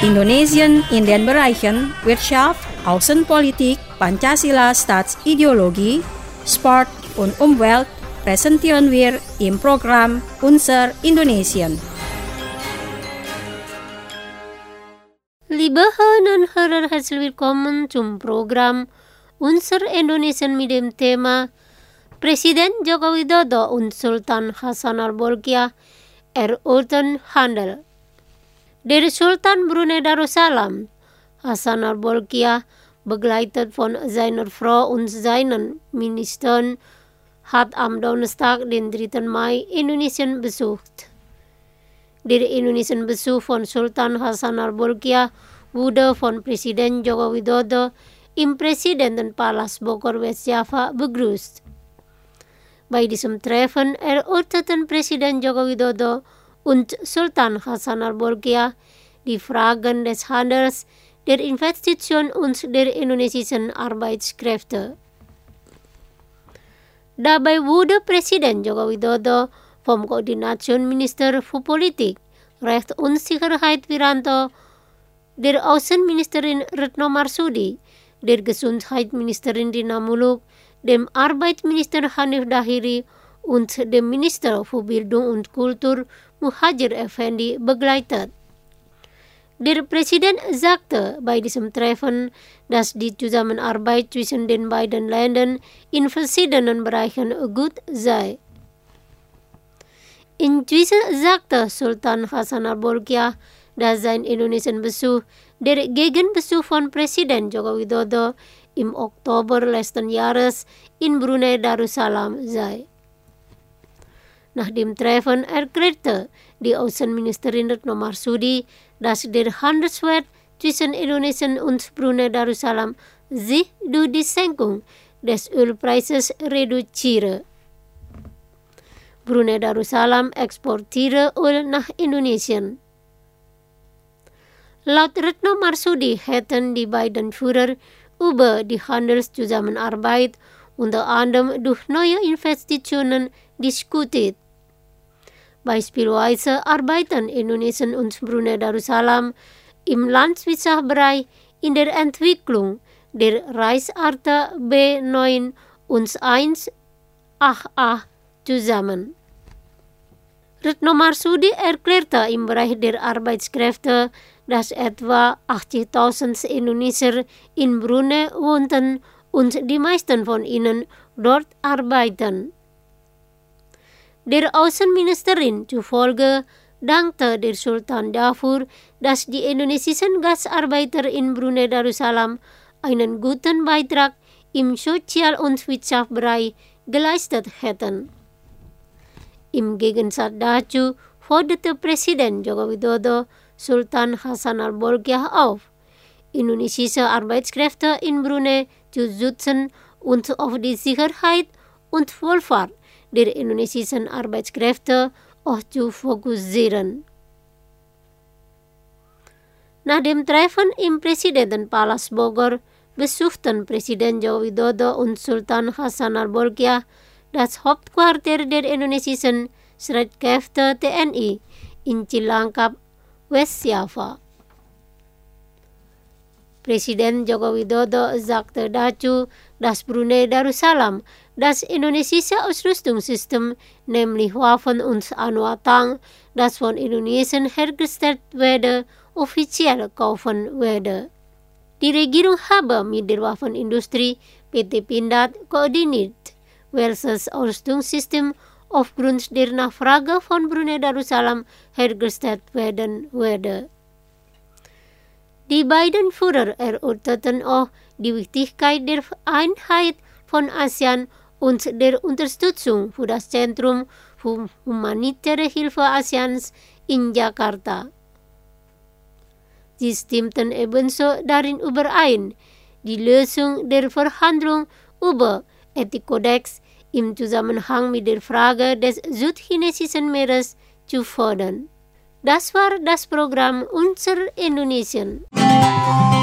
Indonesien in den Bereichen Wirtschaft, Außenpolitik, Pancasila Staatsideologie, Sport und Umwelt präsentieren wir im Programm Unser Indonesien. Liebe Hörerinnen und Hörer, herzlich willkommen zum Programm Unser Indonesien mit dem Thema Presiden Joko Widodo und Sultan Hassan al-Bolkiah erörtern Handel. Der Sultan Brunei Darussalam, Hassan al-Bolkiah, begleitet von seiner Frau und seinen Ministern, hat am Donnerstag, den 3. Mai, Indonesien besucht. Der Indonesien-Besuch von Sultan Hassan al-Bolkiah wurde von Presiden Joko Widodo im Präsidentenpalast Bogor, Westjava begrüßt. Bei diesem Treffen erörterten Presiden Joko Widodo und Sultan Hassan al-Bolkiah die Fragen des Handels, der Investition und der indonesischen Arbeitskräfte. Dabei wurde Presiden Joko Widodo vom Koordinationsminister für Politik, Recht und Sicherheit Wiranto, der Außenministerin Retno Marsudi, der Gesundheitsministerin Rina Muluk, dem Arbeitsminister Hanif Dahiri und dem Minister für Bildung und Kultur Muhadjir Effendi begleitet. Der Präsident sagte bei diesem Treffen, dass die Zusammenarbeit zwischen den beiden Ländern in verschiedenen Bereichen gut sei. Inzwischen sagte Sultan Hassan al-Bolkiah, dass sein Indonesien-Besuch der Gegenbesuch von Presiden Joko Widodo im Oktober letzten Jahres in Brunei Darussalam sei. Nach dem Treffen erklärte die Außenministerin Retno Marsudi, dass der Handelswert zwischen Indonesien und Brunei Darussalam sich durch die Senkung des Ölpreises reduziere. Brunei Darussalam exportiere Öl nach Indonesien. Laut Retno Marsudi hätten die beiden Führer über die Handelszusammenarbeit unter anderem durch neue Investitionen diskutiert. Beispielsweise arbeiten Indonesien und Brunei Darussalam im Landwirtschaftsbereich in der Entwicklung der Reisarte B9 und 1AA zusammen. Retno Marsudi erklärte im Bereich der Arbeitskräfte, dass etwa 80.000 Indonesier in Brunei wohnten und die meisten von ihnen dort arbeiten. Der Außenministerin zufolge dankte der Sultan dafür, dass die indonesischen Gastarbeiter in Brunei Darussalam einen guten Beitrag im Sozial- und Wirtschaftsbereich geleistet hätten. Im Gegensatz dazu forderte Presiden Joko Widodo Sultan Hassan al-Bolkiah auf, indonesische Arbeitskräfte in Brunei zu schützen und auf die Sicherheit und Wohlfahrt der indonesischen Arbeitskräfte auch zu fokussieren. Nach dem Treffen im Präsidentenpalast Bogor besuchten Presiden Joko Widodo und Sultan Hassan al-Bolkiah das Hauptquartier der indonesischen Streitkräfte TNI in Cilangkap, Westjava. Presiden Joko Widodo sagte dazu, dass Brunei Darussalam das indonesische Ausrüstungssystem, nämlich Waffen und Anuatang, das von Indonesien hergestellt werde, offiziell kaufen werde. Die Regierung habe mit der Waffenindustrie PT Pindad koordiniert, welches Ausrüstungssystem aufgrund der Nachfrage von Brunei Darussalam hergestellt werden werde. Die beiden Führer erörterten auch die Wichtigkeit der Einheit von ASEAN und der Unterstützung für das Zentrum für humanitäre Hilfe ASEANs in Jakarta. Sie stimmten ebenso darin überein, die Lösung der Verhandlung über Ethikkodex im Zusammenhang mit der Frage des Südchinesischen Meeres zu fordern. Das war das Programm Unser Indonesien.